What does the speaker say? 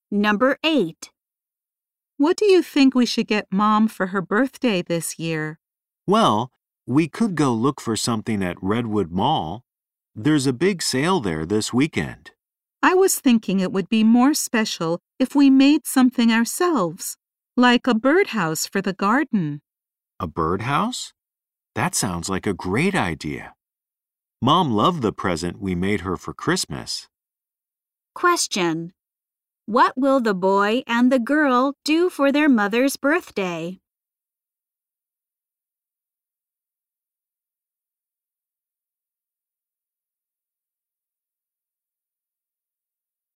Number 8. What do you think we should get Mom for her birthday this year? Well, we could go look for something at Redwood Mall. There's a big sale there this weekend. I was thinking it would be more special if we made something ourselves, like a birdhouse for the garden. A birdhouse? That sounds like a great idea. Mom loved the present we made her for Christmas. Question. What will the boy and the girl do for their mother's birthday?